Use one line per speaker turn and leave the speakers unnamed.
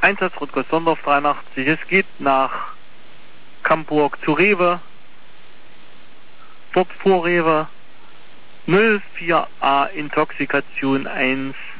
Einsatz Rutger Sondorf 83. Es geht nach Camburg zu Rewe. Dort vor Rewe 04A Intoxikation 1